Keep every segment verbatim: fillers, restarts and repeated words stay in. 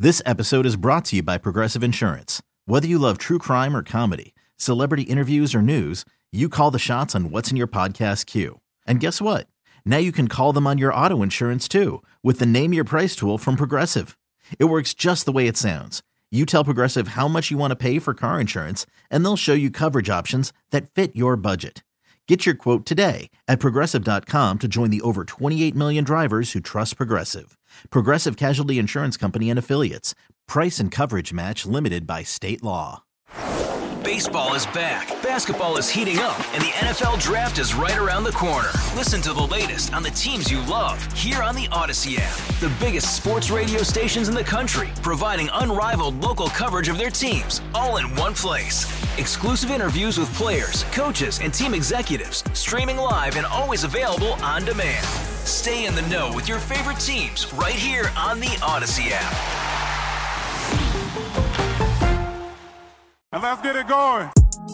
This episode is brought to you by Progressive Insurance. Whether you love true crime or comedy, celebrity interviews or news, you call the shots on what's in your podcast queue. And guess what? Now you can call them on your auto insurance too with the Name Your Price tool from Progressive. It works just the way it sounds. You tell Progressive how much you want to pay for car insurance, and they'll show you coverage options that fit your budget. Get your quote today at Progressive dot com to join the over twenty-eight million drivers who trust Progressive. Progressive Casualty Insurance Company and Affiliates. Price and coverage match limited by state law. Baseball is back, basketball is heating up, and the N F L Draft is right around the corner. Listen to the latest on the teams you love here on the Odyssey app. The biggest sports radio stations in the country, providing unrivaled local coverage of their teams, all in one place. Exclusive interviews with players, coaches, and team executives, streaming live and always available on demand. Stay in the know with your favorite teams right here on the Odyssey app. And let's get it going.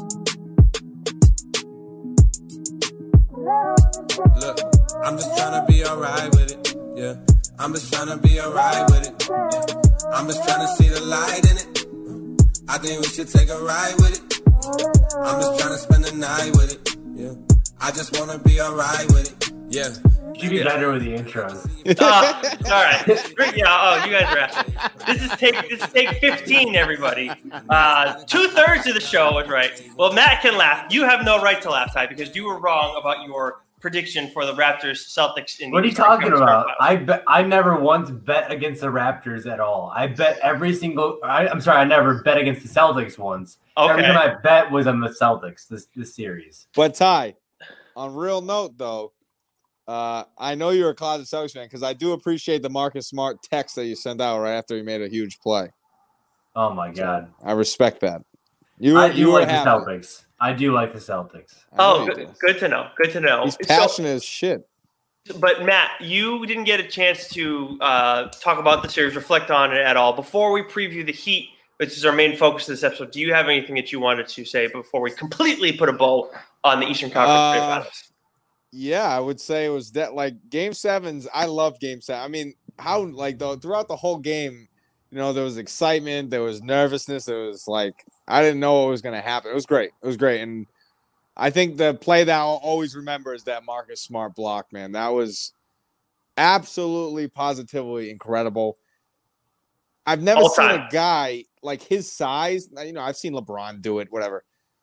Look, I'm just trying to be alright with it. Yeah, I'm just trying to be alright with it. Yeah. I'm just trying to see the light in it. I think we should take a ride with it. I'm just trying to spend the night with it. Yeah, I just want to be alright with it. Yeah. You'd be better with the intros. uh, all right. Yeah, oh, you guys are asking. This is take this is take fifteen, everybody. Uh, two-thirds of the show was right. Well, Matt can laugh. You have no right to laugh, Ty, because you were wrong about your prediction for the Raptors Celtics. In what are you talking about? I bet I never once bet against the Raptors at all. I bet every single I, I'm sorry, I never bet against the Celtics once. Okay. Every time I bet was on the Celtics this this series. But Ty, on real note though, Uh, I know you're a closet Celtics fan because I do appreciate the Marcus Smart text that you sent out right after he made a huge play. Oh my God! So I respect that. You, I do you like the happy. Celtics. I do like the Celtics. Oh, good, good to know. Good to know. He's passionate so, as shit. But Matt, you didn't get a chance to uh, talk about the series, reflect on it at all. Before we preview the Heat, which is our main focus of this episode, do you have anything that you wanted to say before we completely put a bow on the Eastern Conference Uh, Finals? Yeah, I would say it was that like game sevens. I love game seven. I mean, how like though throughout the whole game, you know, there was excitement, there was nervousness. There was like I didn't know what was going to happen. It was great. It was great, and I think the play that I'll always remember is that Marcus Smart block. Man, that was absolutely, positively incredible. I've never All seen time. a guy like his size. You know, I've seen LeBron do it, whatever.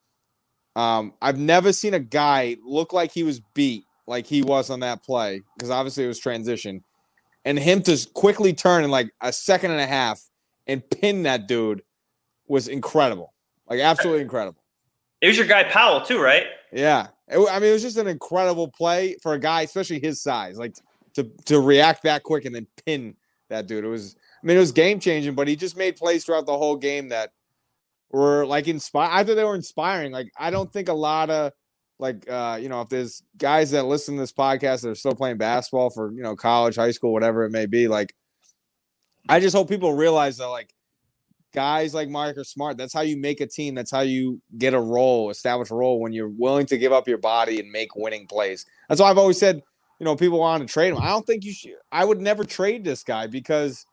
Um, I've never seen a guy look like he was beat like he was on that play because obviously it was transition. And him to quickly turn in like a second and a half and pin that dude was incredible. Like absolutely incredible. It was your guy Powell too, right? Yeah. It, I mean, it was just an incredible play for a guy, especially his size, like to, to react that quick and then pin that dude. It was, I mean, it was game changing, but he just made plays throughout the whole game that were like inspired. I thought they were inspiring. Like, I don't think a lot of like, uh, you know, if there's guys that listen to this podcast that are still playing basketball for, you know, college, high school, whatever it may be. Like, I just hope people realize that like guys like Marcus Smart, that's how you make a team. That's how you get a role, establish a role when you're willing to give up your body and make winning plays. That's why I've always said, you know, people want to trade him. I don't think you should. I would never trade this guy because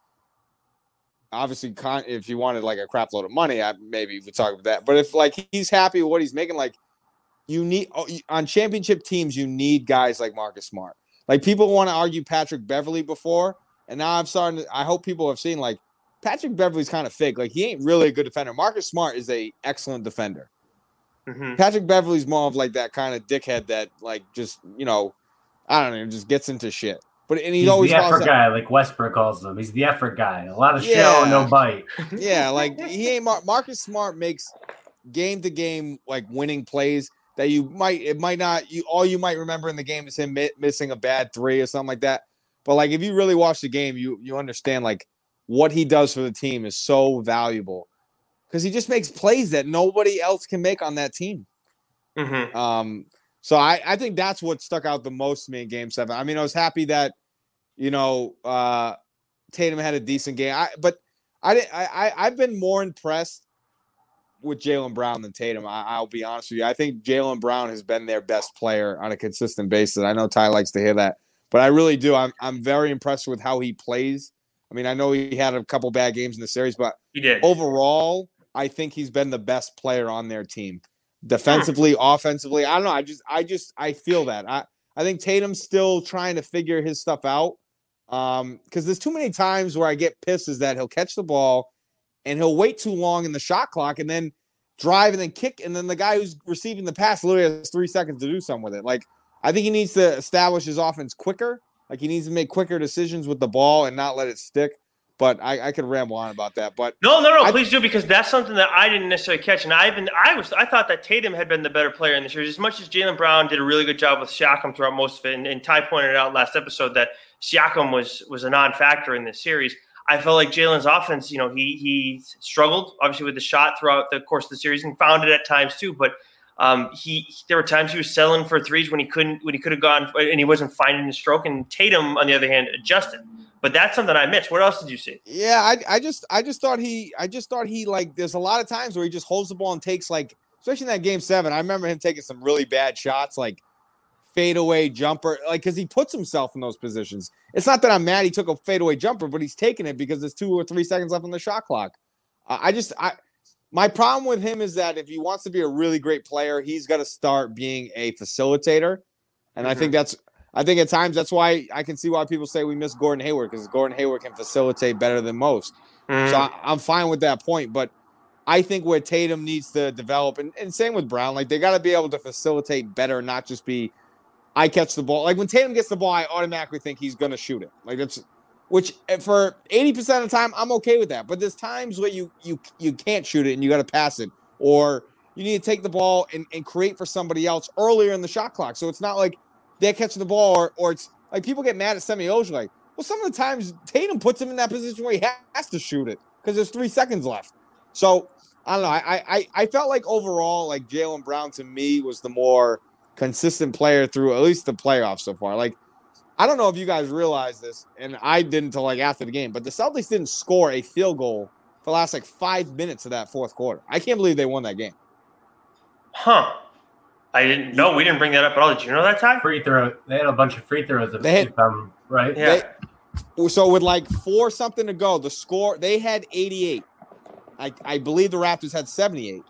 obviously, if you wanted like a crap load of money, I maybe we talk about that. But if like he's happy with what he's making, like you need on championship teams, you need guys like Marcus Smart. Like people want to argue Patrick Beverley before, and now I'm starting. To, I hope people have seen like Patrick Beverley's kind of fake. Like he ain't really a good defender. Marcus Smart is a excellent defender. Mm-hmm. Patrick Beverley's more of like that kind of dickhead that like just you know, I don't know, just gets into shit. But and he's, he's always the effort that, guy, like Westbrook calls him. He's the effort guy. A lot of yeah. show, no bite. Yeah, like he ain't Mar- Marcus Smart makes game to game like winning plays that you might it might not you all you might remember in the game is him mi- missing a bad three or something like that. But like if you really watch the game, you you understand like what he does for the team is so valuable because he just makes plays that nobody else can make on that team. Mm-hmm. Um, so I, I think that's what stuck out the most to me in Game Seven. I mean, I was happy that you know uh, Tatum had a decent game, I, but I didn't. I, I I've been more impressed with Jaylen Brown than Tatum. I, I'll be honest with you. I think Jaylen Brown has been their best player on a consistent basis. I know Ty likes to hear that, but I really do. I'm I'm very impressed with how he plays. I mean, I know he had a couple bad games in the series, but he did. Overall, I think he's been the best player on their team. Defensively, offensively, I don't know. I just, I just, I feel that. I, I think Tatum's still trying to figure his stuff out. Um, because there's too many times where I get pissed is that he'll catch the ball and he'll wait too long in the shot clock and then drive and then kick, and then the guy who's receiving the pass literally has three seconds to do something with it. Like, I think he needs to establish his offense quicker. Like, he needs to make quicker decisions with the ball and not let it stick. But I, I could ramble on about that. But no, no, no, I, please do, because that's something that I didn't necessarily catch. And I even I was I thought that Tatum had been the better player in the series. As much as Jaylen Brown did a really good job with Siakam throughout most of it, and, and Ty pointed out last episode that Siakam was was a non-factor in this series. I felt like Jaylen's offense, you know, he he struggled obviously with the shot throughout the course of the series and found it at times too. But um, he there were times he was settling for threes when he couldn't when he could have gone and he wasn't finding the stroke. And Tatum, on the other hand, adjusted. But that's something I missed. What else did you see? Yeah, I I just I just thought he I just thought he like there's a lot of times where he just holds the ball and takes like, especially in that game seven. I remember him taking some really bad shots, like fadeaway jumper, like because he puts himself in those positions. It's not that I'm mad he took a fadeaway jumper, but he's taking it because there's two or three seconds left on the shot clock. Uh, I just I my problem with him is that if he wants to be a really great player, he's got to start being a facilitator, and mm-hmm. I think that's. I think at times that's why I can see why people say we miss Gordon Hayward, because Gordon Hayward can facilitate better than most. Mm. So I, I'm fine with that point. But I think where Tatum needs to develop, and, and same with Brown, like they got to be able to facilitate better, not just be, I catch the ball. Like when Tatum gets the ball, I automatically think he's going to shoot it. Like that's, which for eighty percent of the time, I'm okay with that. But there's times where you you you can't shoot it and you got to pass it, or you need to take the ball and, and create for somebody else earlier in the shot clock. So it's not like they're catching the ball, or, or it's like people get mad at Semi Ojeleye. Like, well, some of the times Tatum puts him in that position where he has to shoot it because there's three seconds left. So I don't know. I I I felt like overall, like Jaylen Brown to me was the more consistent player through at least the playoffs so far. Like, I don't know if you guys realize this, and I didn't until like after the game, but the Celtics didn't score a field goal for the last like five minutes of that fourth quarter. I can't believe they won that game. Huh. I didn't know. We didn't bring that up at all. Did you know that, Ty? Free throw. They had a bunch of free throws. They had, um, right? Yeah. They, so with like four something to go, the score, they had eighty-eight. I, I believe the Raptors had seventy-eight.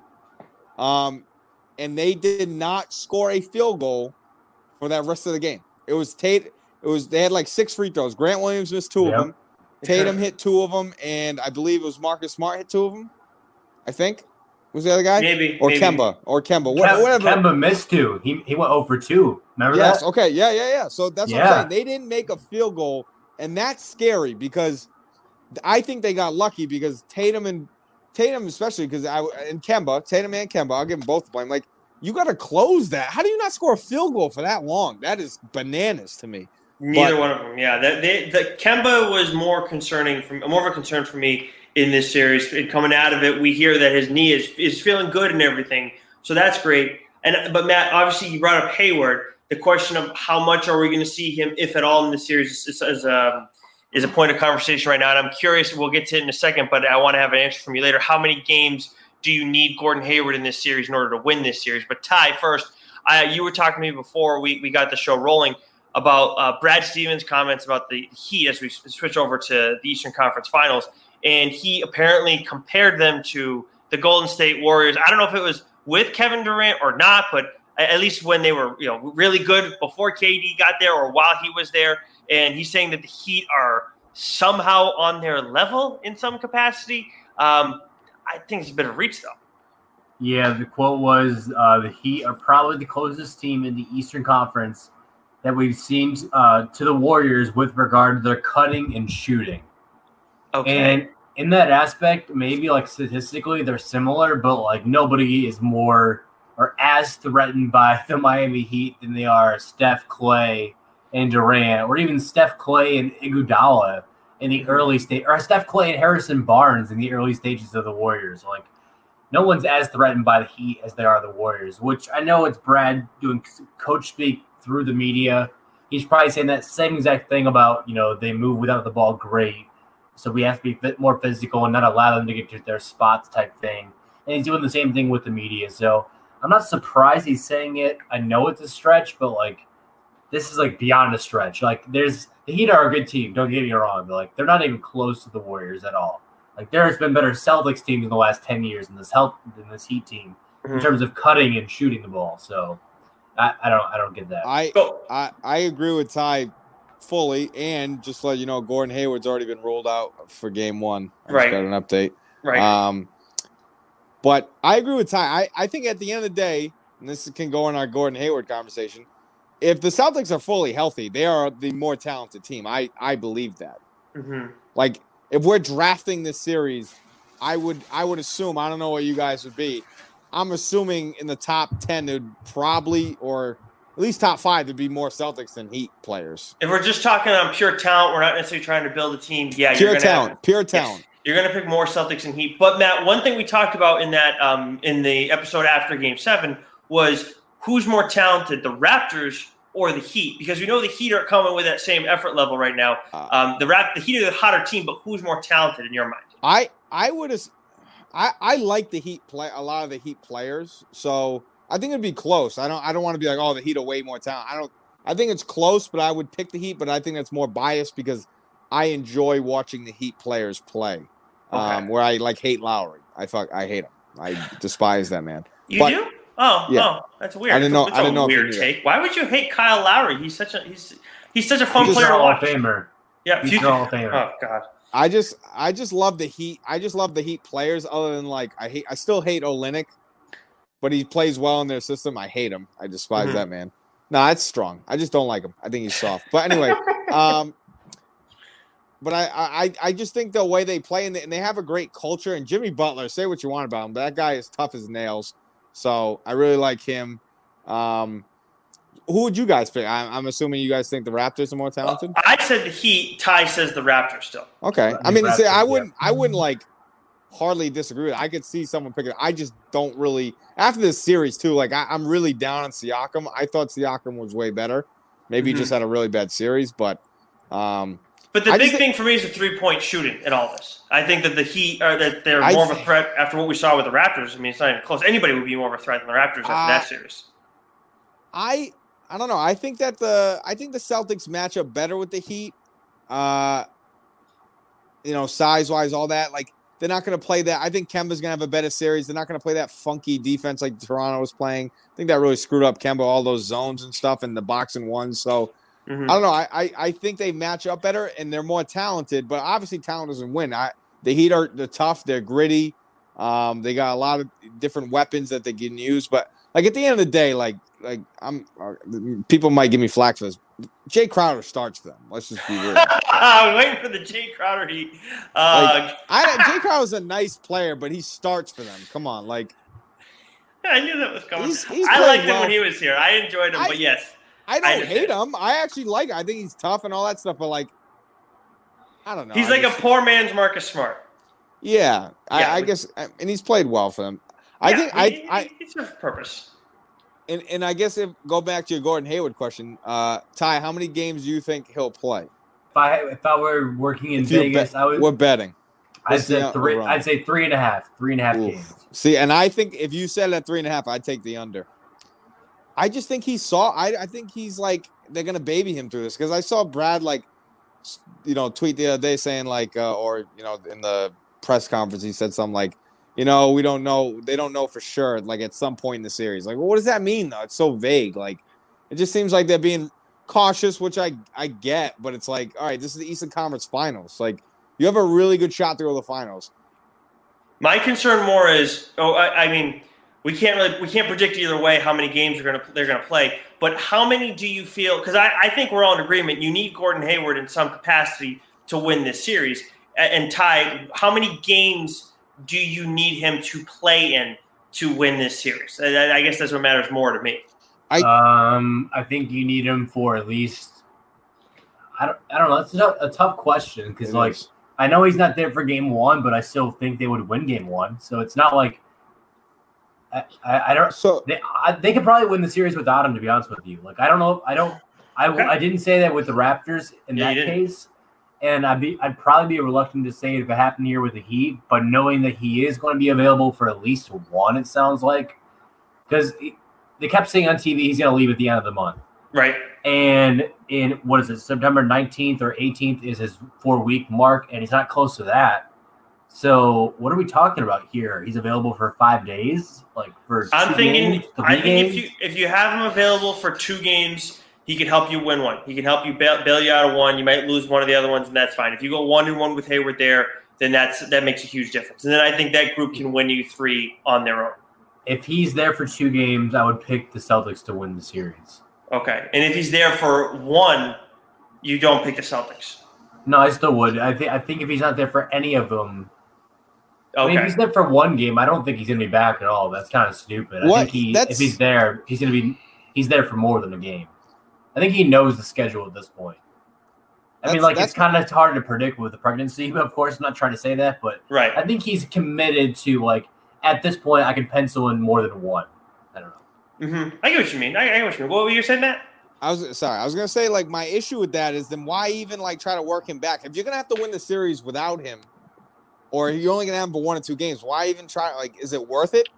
Um, and they did not score a field goal for that rest of the game. It was Tate. It was they had like six free throws. Grant Williams missed two yep. of them. Tatum hit two of them, and I believe it was Marcus Smart hit two of them. I think. Was the other guy? Maybe. Or maybe. Kemba. Or Kemba. Kemba Whatever. Kemba missed two. He he went zero for two. Remember yes, that? Okay. Yeah, yeah, yeah. So that's yeah. what I'm saying. They didn't make a field goal, and that's scary because I think they got lucky because Tatum and Tatum, especially because I and Kemba, Tatum and Kemba, I'll give them both the blame. Like, you got to close that. How do you not score a field goal for that long? That is bananas to me. Neither but, one of them. Yeah. The, the, the Kemba was more concerning, for, more of a concern for me in this series. And coming out of it, we hear that his knee is is feeling good and everything. So that's great. And but Matt, obviously you brought up Hayward. The question of how much are we going to see him, if at all, in this series is, is, um, is a point of conversation right now. And I'm curious, we'll get to it in a second, but I want to have an answer from you later. How many games do you need Gordon Hayward in this series in order to win this series? But Ty, first, I, you were talking to me before we, we got the show rolling about uh, Brad Stevens' comments about the Heat as we switch over to the Eastern Conference Finals. And he apparently compared them to the Golden State Warriors. I don't know if it was with Kevin Durant or not, but at least when they were, you know, really good before K D got there or while he was there. And he's saying that the Heat are somehow on their level in some capacity. Um, I think it's a bit of reach, though. Yeah, the quote was, uh, the Heat are probably the closest team in the Eastern Conference that we've seen uh, to the Warriors with regard to their cutting and shooting. Okay. And in that aspect, maybe like statistically they're similar, but like nobody is more or as threatened by the Miami Heat than they are Steph, Clay, and Durant, or even Steph, Clay, and Iguodala in the early stage, or Steph, Clay, and Harrison Barnes in the early stages of the Warriors. Like, no one's as threatened by the Heat as they are the Warriors, which I know it's Brad doing coach speak through the media. He's probably saying that same exact thing about, you know, they move without the ball great. So we have to be a bit more physical and not allow them to get to their spots type thing. And he's doing the same thing with the media. So I'm not surprised he's saying it. I know it's a stretch, but like this is like beyond a stretch. Like there's the Heat are a good team. Don't get me wrong, but like they're not even close to the Warriors at all. Like there has been better Celtics teams in the last ten years than this help than this Heat team mm-hmm. in terms of cutting and shooting the ball. So I, I don't I don't get that. I I I agree with Ty fully, and just to let you know, Gordon Hayward's already been ruled out for Game One. I right. just got an update. Right. Um, but I agree with Ty. I I think at the end of the day, and this can go in our Gordon Hayward conversation. If the Celtics are fully healthy, they are the more talented team. I, I believe that. Mm-hmm. Like, if we're drafting this series, I would I would assume, I don't know what you guys would be, I'm assuming in the top ten, it would probably, or at least top five, there'd be more Celtics than Heat players. If we're just talking on pure talent, we're not necessarily trying to build a team. Yeah, pure you're gonna talent, have, pure talent. Yes, you're going to pick more Celtics and Heat. But, Matt, one thing we talked about in that um, in the episode after Game seven was who's more talented, the Raptors or the Heat, because we know the Heat are coming with that same effort level right now. Um, the Rap, the Heat are the hotter team, but who's more talented in your mind? I I would I I like the Heat play a lot of the Heat players, so I think it'd be close. I don't I don't want to be like, oh, the Heat are way more talent. I don't. I think it's close, but I would pick the Heat. But I think that's more biased because I enjoy watching the Heat players play. Okay. Um, where I like hate Lowry. I fuck I hate him. I despise that man. You but, do? Oh, yeah. oh, that's weird. I didn't know. That's I didn't know. Weird take. Why would you hate Kyle Lowry? He's such a he's he's such a fun he's player to Hall watch. of Famer. Yeah, he's Hall of Famer. Oh God. I just I just love the Heat. I just love the Heat players. Other than like I hate I still hate Olynyk, but he plays well in their system. I hate him. I despise mm-hmm. that man. No, that's strong. I just don't like him. I think he's soft. But anyway, um, but I, I I just think the way they play and they, and they have a great culture. And Jimmy Butler, say what you want about him, but that guy is tough as nails. So I really like him. Um, who would you guys pick? I'm, I'm assuming you guys think the Raptors are more talented. I said the Heat. Ty says the Raptors still. Okay. I mean, see, I wouldn't. I wouldn't like hardly disagree with it. I could see someone picking it. I just don't really. After this series too, like I, I'm really down on Siakam. I thought Siakam was way better. Maybe mm-hmm. he just had a really bad series, but. Um, But the I big think, thing for me is the three-point shooting in all this. I think that the Heat are that they're I more think, of a threat after what we saw with the Raptors. I mean, it's not even close. Anybody would be more of a threat than the Raptors after uh, that series. I I don't know. I think that the I think the Celtics match up better with the Heat. Uh, you know, size-wise, all that. Like they're not going to play that. I think Kemba's going to have a better series. They're not going to play that funky defense like Toronto was playing. I think that really screwed up Kemba, all those zones and stuff, and the box and one. So. Mm-hmm. I don't know. I, I, I think they match up better and they're more talented, but obviously talent doesn't win. I, the Heat are they're tough. They're gritty. Um, they got a lot of different weapons that they can use. But like at the end of the day, like like I'm uh, people might give me flack for this. Jay Crowder starts for them. Let's just be real. I was waiting for the Jay Crowder Heat. Uh, like, I Jay Crowder's a nice player, but he starts for them. Come on, like I knew that was coming. He's, he's I liked well. him when he was here. I enjoyed him, I, but yes. I don't I hate him. I actually like him. I think he's tough and all that stuff, but like, I don't know. He's I like just, a poor man's Marcus Smart. Yeah, I, yeah I but, guess, and he's played well for them. Yeah, I think he, I, I he serves purpose. And and I guess if go back to your Gordon Hayward question, uh, Ty, how many games do you think he'll play? If I if I were working in if Vegas, bet, I would. We're betting. I'd say three. I'd say three and a half. Three and a half Oof. games. See, and I think if you said at three and a half, I'd take the under. I just think he saw. I I think he's like they're gonna baby him through this because I saw Brad like, you know, tweet the other day saying like, uh, or you know, in the press conference he said something like, you know, we don't know. They don't know for sure. Like at some point in the series, like, well, what does that mean though? It's so vague. Like, it just seems like they're being cautious, which I I get, but it's like, all right, this is the Eastern Conference Finals. Like, you have a really good shot to go to the finals. My concern more is, oh, I, I mean, we can't really we can't predict either way how many games are gonna they're gonna play. But how many do you feel? Because I, I think we're all in agreement. You need Gordon Hayward in some capacity to win this series. And, and Ty, how many games do you need him to play in to win this series? I, I guess that's what matters more to me. I um I think you need him for at least. I don't I don't know. That's a, a tough question because like is. I know he's not there for game one, but I still think they would win game one. So it's not like. I, I, I don't. So they, I, they could probably win the series without him. To be honest with you, like I don't know. I don't. I, okay. I didn't say that with the Raptors in yeah, that case, and I'd be. I'd probably be reluctant to say it if it happened here with the Heat. But knowing that he is going to be available for at least one, it sounds like, because they kept saying on T V he's going to leave at the end of the month. Right. And in, what is it, September nineteenth or eighteenth is his four-week mark, and he's not close to that. So what are we talking about here? He's available for five days, like for I'm two thinking. games, three I think games? if you if you have him available for two games, he can help you win one. He can help you bail, bail you out of one. You might lose one of the other ones, and that's fine. If you go one and one with Hayward there, then that's that makes a huge difference. And then I think that group can win you three on their own. If he's there for two games, I would pick the Celtics to win the series. Okay, and if he's there for one, you don't pick the Celtics. No, I still would. I think I think if he's not there for any of them. I mean, Okay. if he's there for one game, I don't think he's going to be back at all. That's kind of stupid. I What? think he, That's- if he's there, he's going to be he's there for more than a game. I think he knows the schedule at this point. I mean, That's- like, that's- it's kind of hard to predict with the pregnancy, but of course, I'm not trying to say that, but Right. I think he's committed to, like, at this point, I can pencil in more than one. I don't know. Mm-hmm. I get what you mean. I, I get what you mean. What were you saying, Matt? I was sorry. I was gonna say like my issue with that is then why even like try to work him back if you're gonna have to win the series without him, or you're only gonna have him for one or two games. Why even try? Like, is it worth it?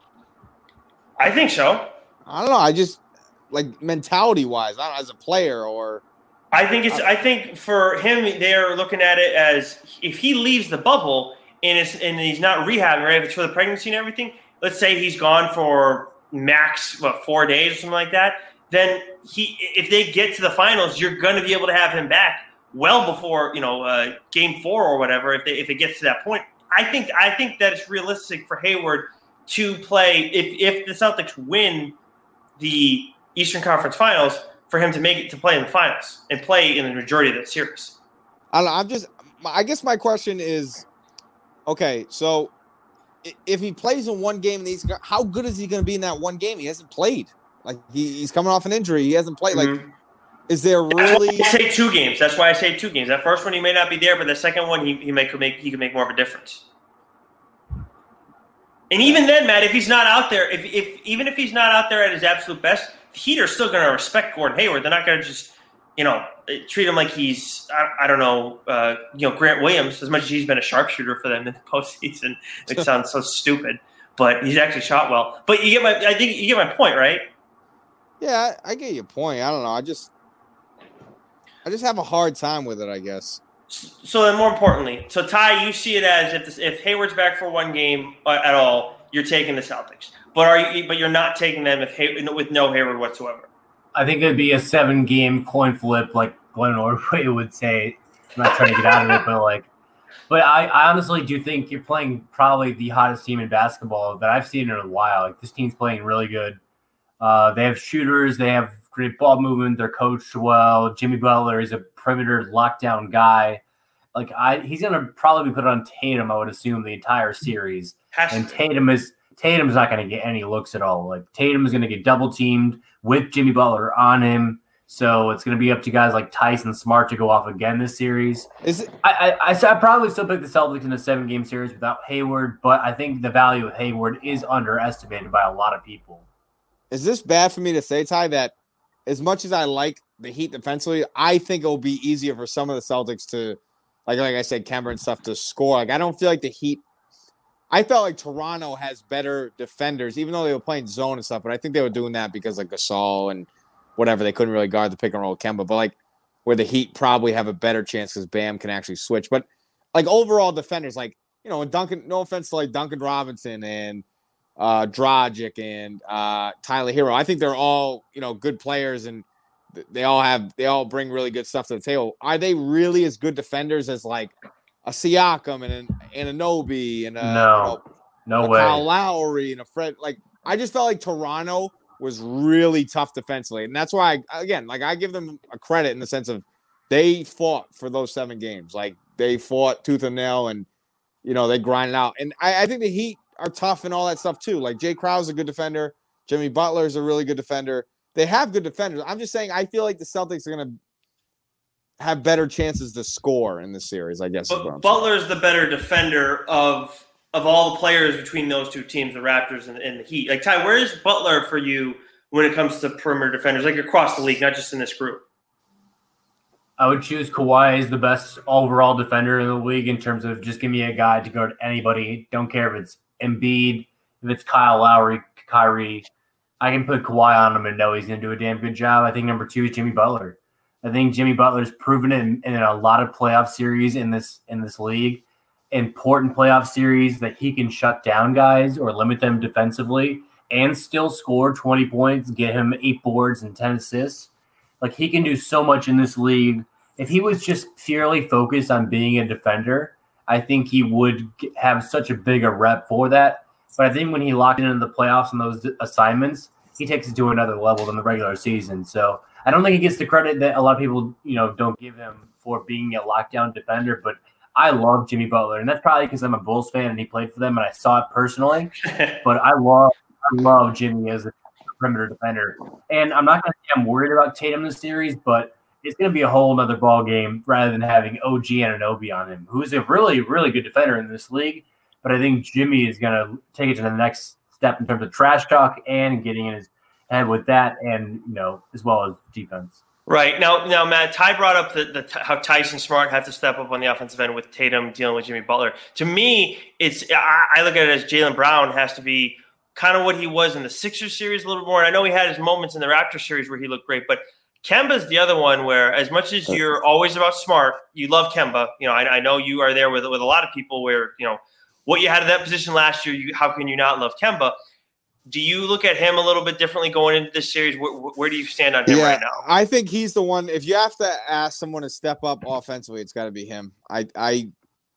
I think so. I don't know. I just like mentality wise, I don't know, as a player or I think it's. I think for him, they're looking at it as if he leaves the bubble and it's and he's not rehabbing, right? If it's for the pregnancy and everything. Let's say he's gone for max what four days or something like that. Then he, if they get to the finals, you're going to be able to have him back well before you know uh, game four or whatever. If they, if it gets to that point, I think I think that it's realistic for Hayward to play if if the Celtics win the Eastern Conference Finals, for him to make it to play in the finals and play in the majority of the series. I don't know. I'm just. I guess my question is, okay, so i- if he plays in one game, and he's how good is he going to be in that one game? He hasn't played. Like he, he's coming off an injury. He hasn't played. Like, Mhm. is there That's really? why I say two games. That's why I say two games. That first one he may not be there, but the second one he he may could make he can make more of a difference. And even then, Matt, if he's not out there, if if even if he's not out there at his absolute best, the Heat are still going to respect Gordon Hayward. They're not going to just you know treat him like he's I, I don't know uh, you know Grant Williams. As much as he's been a sharpshooter for them in the postseason, it sounds so stupid, but he's actually shot well. But you get my I think you get my point, right? Yeah, I, I get your point. I don't know. I just, I just have a hard time with it. I guess. So then, more importantly, so Ty, you see it as if this, if Hayward's back for one game uh, at all, you're taking the Celtics. But are you? But you're not taking them if Hay, with no Hayward whatsoever. I think it'd be a seven-game coin flip, like Glenn Ordway would say. I'm not trying to get out of it, but like, but I, I honestly do think you're playing probably the hottest team in basketball that I've seen in a while. Like this team's playing really good. Uh, they have shooters. They have great ball movement. They're coached well. Jimmy Butler is a perimeter lockdown guy. Like I, he's gonna probably be put on Tatum. I would assume the entire series. Has And to. Tatum is Tatum's not going to get any looks at all. Like Tatum is going to get double teamed with Jimmy Butler on him. So it's going to be up to guys like Tyson Smart to go off again this series. Is it? I I, I, so I probably still pick the Celtics in a seven game series without Hayward, but I think the value of Hayward is underestimated by a lot of people. Is this bad for me to say, Ty, that as much as I like the Heat defensively, I think it'll be easier for some of the Celtics to, like like I said, Kemba and stuff to score. Like I don't feel like the Heat. I felt like Toronto has better defenders, even though they were playing zone and stuff. But I think they were doing that because like Gasol and whatever, they couldn't really guard the pick and roll with Kemba. But like where the Heat probably have a better chance because Bam can actually switch. But like overall defenders, like you know, Duncan. No offense to like Duncan Robinson and uh, Dragic and uh, Tyler Hero. I think they're all you know good players and they all have they all bring really good stuff to the table. Are they really as good defenders as like a Siakam and an Anunoby and a, No. you know, No a way. Kyle Lowry and a Fred? Like I just felt like Toronto was really tough defensively, and that's why I, again, like I give them a credit in the sense of they fought for those seven games. Like they fought tooth and nail, and you know they grinded out. And I, I think the Heat are tough and all that stuff too. Like Jay Crowder's a good defender. Jimmy Butler is a really good defender. They have good defenders. I'm just saying I feel like the Celtics are going to have better chances to score in this series, I guess. Is what I'm But saying. Butler's the better defender of of all the players between those two teams, the Raptors and, and the Heat. Like Ty, where is Butler for you when it comes to perimeter defenders, like across the league, not just in this group? I would choose Kawhi as the best overall defender in the league in terms of just give me a guy to guard anybody. Don't care if it's Embiid, if it's Kyle Lowry, Kyrie. I can put Kawhi on him and know he's going to do a damn good job. I think number two is Jimmy Butler. I think Jimmy Butler's proven it in, in a lot of playoff series in this in this league, important playoff series, that he can shut down guys or limit them defensively and still score twenty points, get him eight boards and ten assists. Like, he can do so much in this league. If he was just purely focused on being a defender, I think he would have such a big a rep for that. But I think when he locked into the playoffs and those assignments, he takes it to another level than the regular season. So I don't think he gets the credit that a lot of people, you know, don't give him for being a lockdown defender. But I love Jimmy Butler, and that's probably because I'm a Bulls fan and he played for them and I saw it personally. But I love, I love Jimmy as a perimeter defender. And I'm not going to say I'm worried about Tatum this series, but it's going to be a whole other ball game rather than having O G Anunoby on him, who's a really, really good defender in this league. But I think Jimmy is going to take it to the next step in terms of trash talk and getting in his head with that, and, you know, as well as defense. Right. Now, now, Matt, Ty brought up the, the how Tyson Smart had to step up on the offensive end with Tatum dealing with Jimmy Butler. To me, it's I, I look at it as Jaylen Brown has to be kind of what he was in the Sixers series a little bit more. And I know he had his moments in the Raptors series where he looked great, but Kemba's the other one where, as much as you're always about Smart, you love Kemba. You know, I, I know you are there with with a lot of people where, you know, what you had in that position last year, you, how can you not love Kemba? Do you look at him a little bit differently going into this series? Where, where do you stand on him yeah, right now? I think he's the one. If you have to ask someone to step up offensively, it's got to be him. I, I,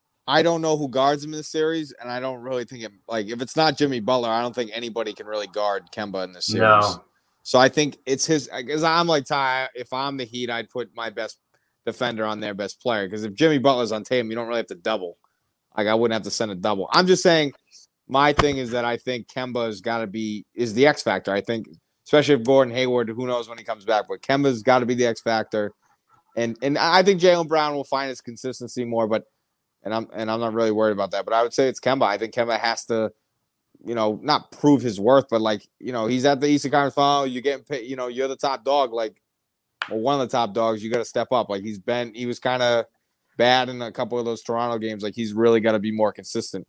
I don't know who guards him in this series, and I don't really think it. Like, if it's not Jimmy Butler, I don't think anybody can really guard Kemba in this series. No. So I think it's his. Because I'm like Ty. If I'm the Heat, I'd put my best defender on their best player. Because if Jimmy Butler's on Tatum, you don't really have to double. Like, I wouldn't have to send a double. I'm just saying. My thing is that I think Kemba's got to be is the X factor. I think, especially if Gordon Hayward, who knows when he comes back, but Kemba's got to be the X factor, and and I think Jaylen Brown will find his consistency more. But and I'm and I'm not really worried about that. But I would say it's Kemba. I think Kemba has to, you know, not prove his worth, but like, you know, he's at the Eastern Conference Final. You're getting paid, you know, you're the top dog, like, or one of the top dogs. You got to step up. Like, he's been, he was kind of bad in a couple of those Toronto games. Like, he's really got to be more consistent.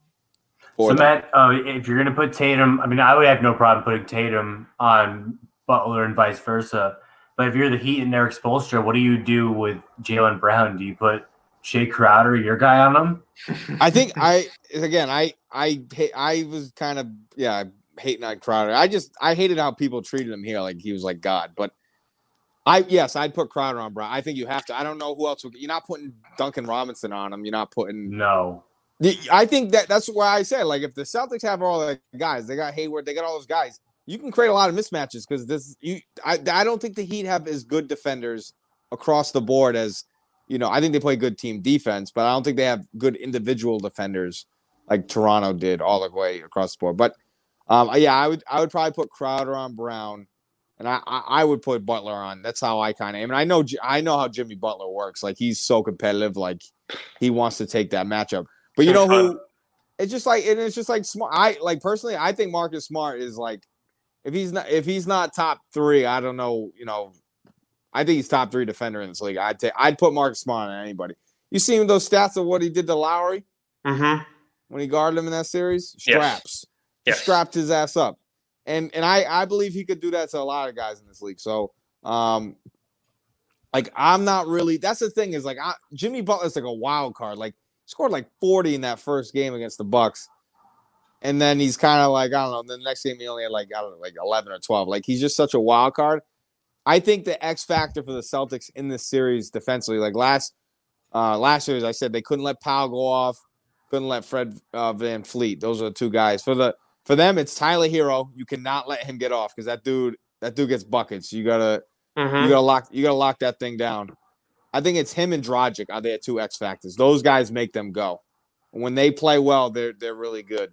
So, Matt, uh, if you're going to put Tatum, I mean, I would have no problem putting Tatum on Butler and vice versa. But if you're the Heat and Eric Spoelstra, what do you do with Jaylen Brown? Do you put Shea Crowder, your guy, on him? I think I, again, I, I, I was kind of, yeah, hating on Crowder. I just, I hated how people treated him here. Like, he was like God. But I, yes, I'd put Crowder on Brown. I think you have to. I don't know who else. Would, you're not putting Duncan Robinson on him. You're not putting. No. I think that that's why I said, like, if the Celtics have all the guys, they got Hayward, they got all those guys, you can create a lot of mismatches because this, you, I, I don't think the Heat have as good defenders across the board as, you know, I think they play good team defense, but I don't think they have good individual defenders like Toronto did all the way across the board. But um, yeah, I would, I would probably put Crowder on Brown, and I, I, I would put Butler on. That's how I kind of am. And I know, I know how Jimmy Butler works. Like, he's so competitive. Like, he wants to take that matchup. But you know who? It's just like, and it's just like Smart. I like personally, I think Marcus Smart is like, if he's not, if he's not top three, I don't know. You know, I think he's top three defender in this league. I'd take, I'd put Marcus Smart on anybody. You seen those stats of what he did to Lowry mm-hmm. when he guarded him in that series? Straps, yes. Yes. He strapped his ass up, and and I I believe he could do that to a lot of guys in this league. So, um, like I'm not really. That's the thing is like I, Jimmy Butler's like a wild card. Like, scored like forty in that first game against the Bucks, and then he's kind of like, I don't know. The next game he only had like I don't know, like eleven or twelve. Like, he's just such a wild card. I think the X factor for the Celtics in this series defensively, like last uh, last series, I said they couldn't let Powell go off, couldn't let Fred uh, Van Fleet. Those are the two guys for the for them. It's Tyler Hero. You cannot let him get off because that dude that dude gets buckets. You gotta mm-hmm. you gotta lock you gotta lock that thing down. I think it's him and Dragic are their two X factors. Those guys make them go. When they play well, they're they're really good.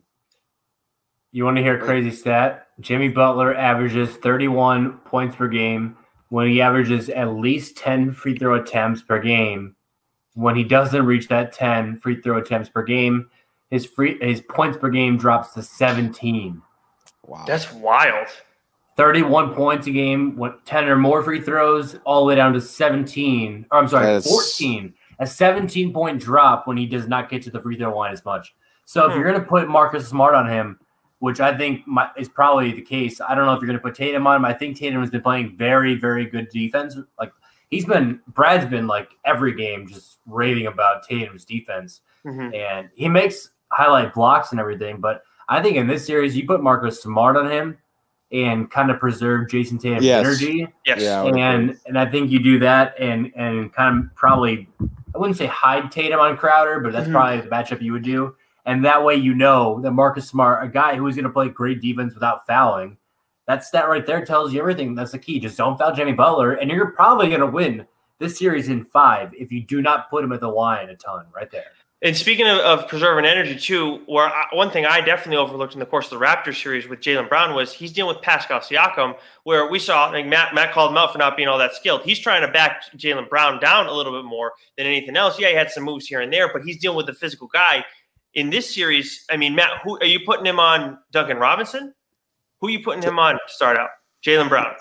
You want to hear a crazy stat? Jimmy Butler averages thirty-one points per game when he averages at least ten free throw attempts per game. When he doesn't reach that ten free throw attempts per game, his free his points per game drops to seventeen. Wow, that's wild. thirty-one points a game, what ten or more free throws, all the way down to seventeen. Or I'm sorry, That's... fourteen. A seventeen-point drop when he does not get to the free throw line as much. So if hmm. you're going to put Marcus Smart on him, which I think might, is probably the case. I don't know if you're going to put Tatum on him. I think Tatum has been playing very, very good defense. Like he's been, Brad's been like every game just raving about Tatum's defense, mm-hmm. and he makes highlight blocks and everything. But I think in this series, you put Marcus Smart on him and kind of preserve Jason Tatum's yes. energy. Yes. Yeah, and and I think you do that and and kind of probably, I wouldn't say hide Tatum on Crowder, but that's mm-hmm. probably the matchup you would do. And that way you know that Marcus Smart, a guy who is going to play great defense without fouling, that stat right there tells you everything. That's the key. Just don't foul Jimmy Butler, and you're probably going to win this series in five if you do not put him at the line a ton right there. And speaking of, of preserving energy, too, where I, one thing I definitely overlooked in the course of the Raptors series with Jaylen Brown was he's dealing with Pascal Siakam, where we saw like Matt Matt called him out for not being all that skilled. He's trying to back Jaylen Brown down a little bit more than anything else. Yeah, he had some moves here and there, but he's dealing with the physical guy. In this series, I mean, Matt, who are you putting him on? Duncan Robinson? Who are you putting him on to start out? Jaylen Brown.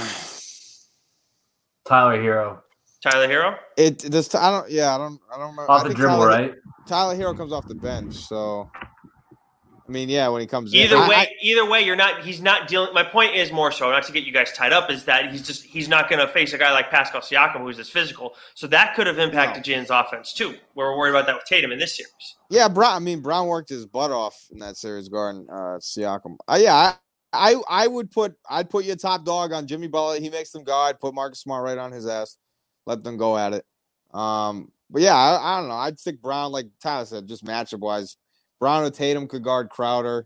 Tyler Hero. Tyler Hero? It this I don't yeah, I don't I don't know. Off I the dribble, Tyler, right? Tyler Hero comes off the bench, so I mean, yeah, when he comes either in. way, I, I, either way, you're not he's not dealing my point is more so, not to get you guys tied up, is that he's just he's not gonna face a guy like Pascal Siakam who's this physical. So that could have impacted no. Jalen's offense too. We're worried about that with Tatum in this series. Yeah, Brown I mean Brown worked his butt off in that series guarding uh Siakam. Uh, yeah, I I I would put I'd put your top dog on Jimmy Butler. He makes them go. I'd put Marcus Smart right on his ass. Let them go at it. Um, but yeah, I, I don't know. I'd stick Brown, like Tyler said, just matchup wise. Brown or Tatum could guard Crowder.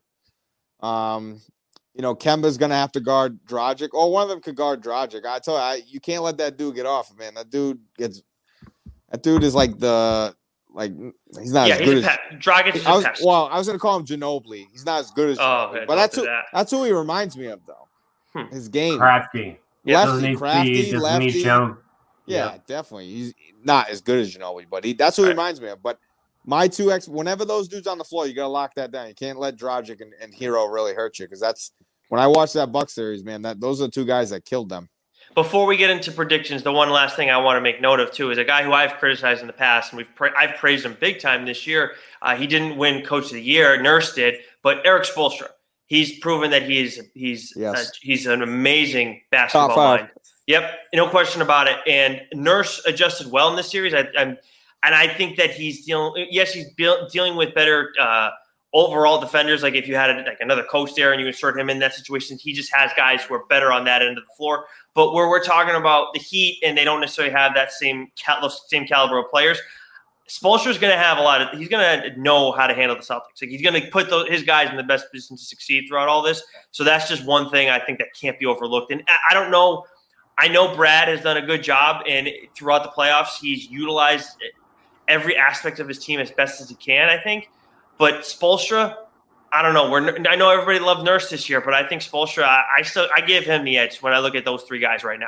Um, you know, Kemba's gonna have to guard Dragic, or one of them could guard Dragic. I tell you, I, you can't let that dude get off, man. That dude gets. That dude is like the like he's not yeah, as he's good a as. pet. Dragic is I was, a pest. well, I was gonna call him Ginobili. He's not as good as. Oh, Ginobili, but that's who that. that's who he reminds me of, though. Hmm. His game, crafty, lefty, yeah, crafty, lefty. Yeah, yeah, definitely. He's not as good as Ginobili, but he that's who he right. reminds me of. But my two ex, whenever those dudes on the floor, you gotta lock that down. You can't let Dragic and, and Hero really hurt you, because that's when I watched that Bucks series, man. That those are the two guys that killed them. Before we get into predictions, the one last thing I want to make note of, too, is a guy who I've criticized in the past, and we've pra- I've praised him big time this year. Uh, he didn't win Coach of the Year, Nurse did, but Eric Spoelstra. He's proven that he's he's yes. uh, he's an amazing basketball mind. Yep, no question about it. And Nurse adjusted well in this series. I, I'm, and I think that he's dealing. Yes, he's be- dealing with better uh, overall defenders. Like if you had a, like another coach there and you insert him in that situation, he just has guys who are better on that end of the floor. But where we're talking about the Heat and they don't necessarily have that same cal- same caliber of players, Spoelstra's going to have a lot of – he's going to know how to handle the Celtics. Like he's going to put those, his guys in the best position to succeed throughout all this. So that's just one thing I think that can't be overlooked. And I don't know – I know Brad has done a good job, and throughout the playoffs he's utilized every aspect of his team as best as he can, I think. But Spoelstra – I don't know. We're I know everybody loved Nurse this year, but I think Spoelstra. I, I still I give him the edge when I look at those three guys right now.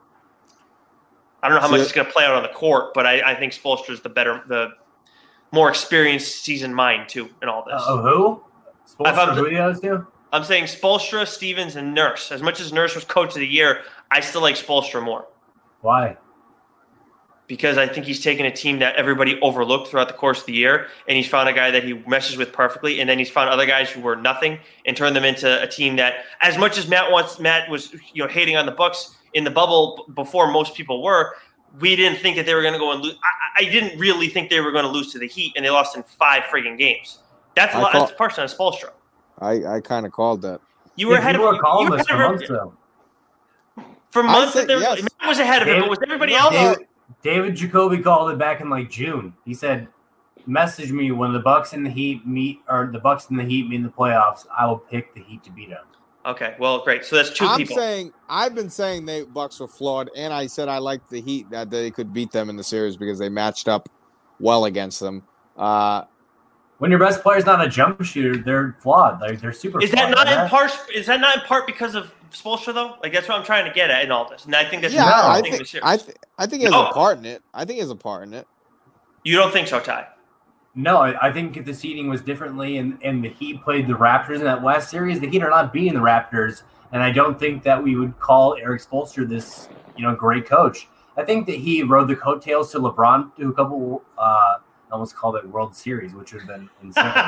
I don't know how much it's going to play out on the court, but I, I think Spoelstra is the better, the more experienced seasoned mind too in all this. Oh, uh, who? Spoelstra, who do you guys do? I'm saying Spoelstra, Stevens, and Nurse. As much as Nurse was Coach of the Year, I still like Spoelstra more. Why? Because I think he's taken a team that everybody overlooked throughout the course of the year, and he's found a guy that he meshes with perfectly, and then he's found other guys who were nothing and turned them into a team that, as much as Matt wants, Matt was you know hating on the Bucks in the bubble before most people were, we didn't think that they were going to go and lose. I, I didn't really think they were going to lose to the Heat, and they lost in five friggin' games. That's a lot. Call, that's person on Spoelstra. I, I kind of called that. You were yeah, ahead you of were calling this for months, though. For months, said, there, yes. Matt was ahead of David, him, but was everybody no, else? David, David Jacoby called it back in like June. He said, "Message me when the Bucks and the Heat meet, or the Bucks and the Heat meet in the playoffs. I will pick the Heat to beat them." Okay, well, great. So that's two I'm people. I'm saying I've been saying the Bucks were flawed, and I said I liked the Heat that they could beat them in the series because they matched up well against them. Uh, when your best player's not a jump shooter, they're flawed. Like they're super. Is flawed, that not right? in part? Is that not in part because of Spoelstra though? Like that's what I'm trying to get at in all this, and I think that's yeah. I think this year. I, th- I think he has no. a part in it. I think he has a part in it. You don't think so, Ty? No, I, I think the seeding was differently, and, and the Heat played the Raptors in that last series. The Heat are not beating the Raptors, and I don't think that we would call Eric Spoelstra this, you know, great coach. I think that he rode the coattails to LeBron to a couple, uh, I almost called it World Series, which would have been insane.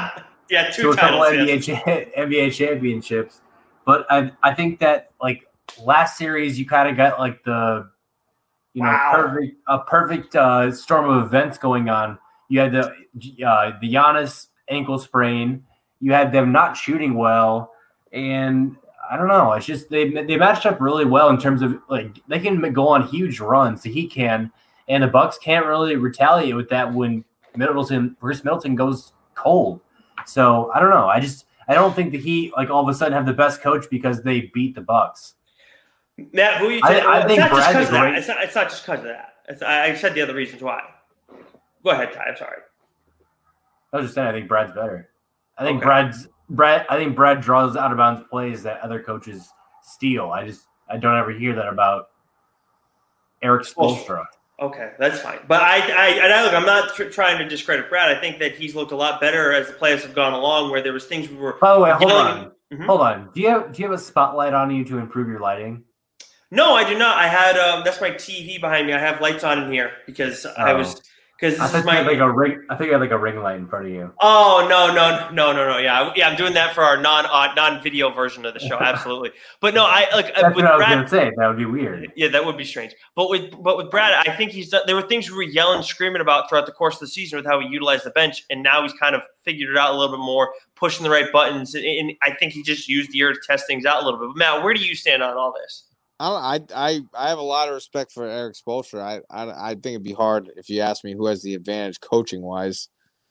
Yeah, two to a couple titles, N B A, yes. cha- N B A championships. But I I think that like last series you kind of got like the you know Wow. perfect a perfect uh, storm of events going on. You had the uh, the Giannis ankle sprain. You had them not shooting well, and I don't know. It's just they they matched up really well in terms of like they can go on huge runs. The Heat can, and the Bucks can't really retaliate with that when Middleton, Bruce Middleton goes cold. So I don't know. I just I don't think the Heat like all of a sudden have the best coach because they beat the Bucks. Matt, who are you I- taking? I It's think not just Brad's because of that. great. It's not, it's not just because of that. It's, I, I said the other reasons why. Go ahead, Ty. I'm sorry. I was just saying I think Brad's better. I think Okay. Brad's Brad. I think Brad draws out of bounds plays that other coaches steal. I just I don't ever hear that about Eric Spoelstra. Okay, that's fine. But I, I, and I look, I'm not tr- trying to discredit Brad. I think that he's looked a lot better as the players have gone along. Where there was things we were. By the way, hold yelling- on, Mhm. hold on. Do you have do you have a spotlight on you to improve your lighting? No, I do not. I had um, that's my T V behind me. I have lights on in here because I Oh. was because I this think is you my. had like a ring. I think you had like a ring light in front of you. Oh no no no no no yeah yeah I'm doing that for our non uh, non video version of the show, absolutely. But no, I like uh, That's with what I was Brad. gonna say. That would be weird. Yeah, that would be strange. But with but with Brad, I think he's done, there were things we were yelling, screaming about throughout the course of the season with how he utilized the bench, and now he's kind of figured it out a little bit more, pushing the right buttons, and, and I think he just used the year to test things out a little bit. But Matt, where do you stand on all this? I don't, I I I have a lot of respect for Eric Spoelstra. I, I I think it'd be hard if you ask me who has the advantage coaching wise.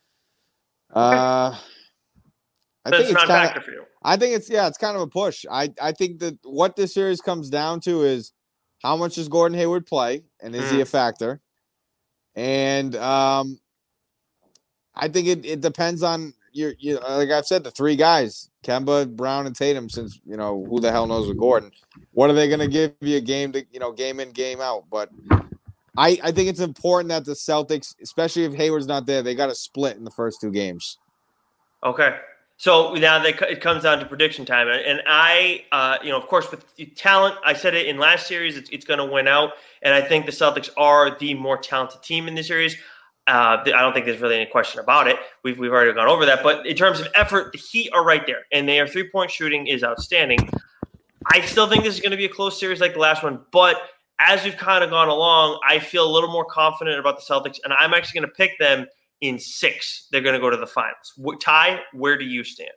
Uh, I That's think it's not a kind factor of. for you. I think it's yeah, it's kind of a push. I I think that what this series comes down to is how much does Gordon Hayward play, and is he Mm. a factor? And um, I think it, it depends on your you like I've said the three guys, Kemba, Brown, and Tatum. Since you know who the hell knows with Gordon, what are they going to give you a game to you know game in game out? But I I think it's important that the Celtics, especially if Hayward's not there, they got to split in the first two games. Okay. So now they, it comes down to prediction time. And, and I, uh, you know, of course, with talent, I said it in last series, it's, it's going to win out. And I think the Celtics are the more talented team in this series. Uh, I don't think there's really any question about it. We've, we've already gone over that. But in terms of effort, the Heat are right there. And their three-point shooting is outstanding. I still think this is going to be a close series like the last one. But as we've kind of gone along, I feel a little more confident about the Celtics. And I'm actually going to pick them in six. They're going to go to the finals. Wh- Ty, where do you stand?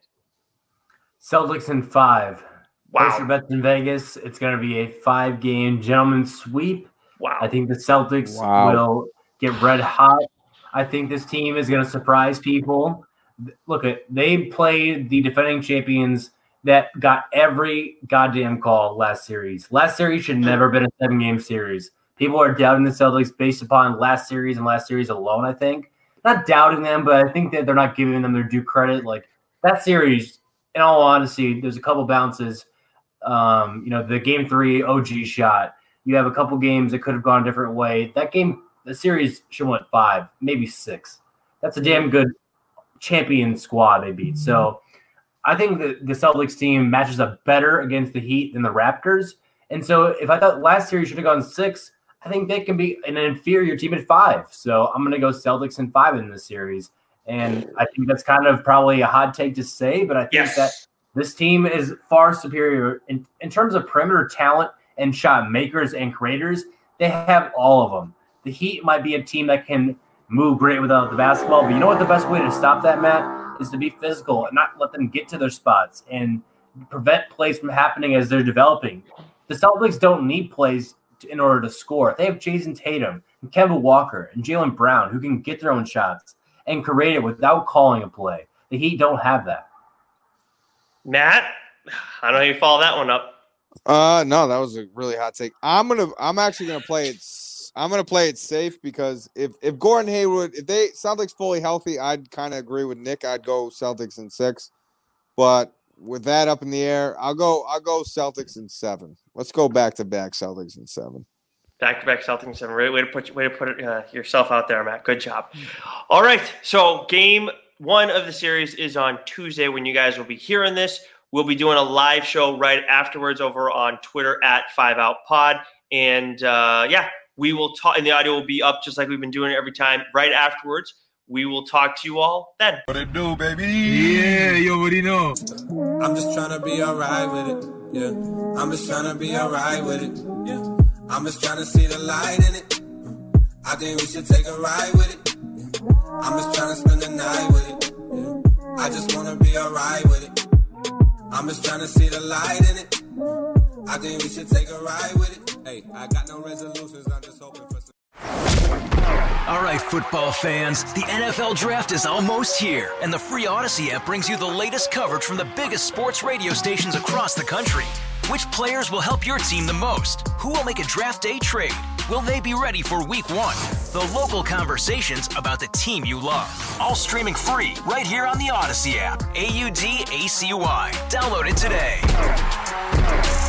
Celtics in five. Wow. Place your bets in Vegas. It's going to be a five-game gentleman's sweep. Wow. I think the Celtics Wow. will get red hot. I think this team is going to surprise people. Look, at they played the defending champions that got every goddamn call last series. Last series should never been a seven-game series. People are doubting the Celtics based upon last series and last series alone, I think. Not doubting them, but I think that they're not giving them their due credit. Like that series, in all honesty, there's a couple bounces. Um, you know, the game three O G shot. You have a couple games that could have gone a different way. That game, the series should have went five, maybe six. That's a damn good champion squad they beat. So I think that the Celtics team matches up better against the Heat than the Raptors. And so if I thought last series should have gone six, I think they can be an inferior team at five. So I'm going to go Celtics in five in this series. And I think that's kind of probably a hot take to say, but I think Yes. that this team is far superior in, in terms of perimeter talent and shot makers and creators. They have all of them. The Heat might be a team that can move great without the basketball, but you know what the best way to stop that, Matt, is to be physical and not let them get to their spots and prevent plays from happening as they're developing. The Celtics don't need plays in order to score. They have Jason Tatum and Kemba Walker and Jaylen Brown who can get their own shots and create it without calling a play. The Heat don't have that. Matt, I don't know how you follow that one up. Uh, no, that was a really hot take. I'm gonna, I'm actually gonna play it. s- I'm gonna play it safe because if if Gordon Hayward, if they Celtics fully healthy, I'd kind of agree with Nick. I'd go Celtics in six, but with that up in the air, I'll go, I'll go Celtics in seven. Let's go back to back Celtics in seven. Back to back Celtics seven. Way way to put way to put it, uh, yourself out there, Matt. Good job. All right, so game one of the series is on Tuesday when you guys will be hearing this. We'll be doing a live show right afterwards over on Twitter at Five Out Pod, and uh, yeah, we will talk. And the audio will be up just like we've been doing it every time. Right afterwards, We will talk to you all then. What it do, baby? Yeah, you already know. I'm just trying to be alright with it. Yeah. I'm just trying to be alright with it. Yeah. I'm just trying to see the light in it. I think we should take a ride with it. Yeah. I'm just trying to spend the night with it. Yeah. I just wanna be alright with it. I'm just trying to see the light in it. I think we should take a ride with it. Hey, I got no resolutions. I'm just hoping for some. All right, football fans, the N F L Draft is almost here, and the free Odyssey app brings you the latest coverage from the biggest sports radio stations across the country. Which players will help your team the most? Who will make a draft day trade? Will they be ready for week one? The local conversations about the team you love. All streaming free right here on the Odyssey app. A U D A C Y. Download it today.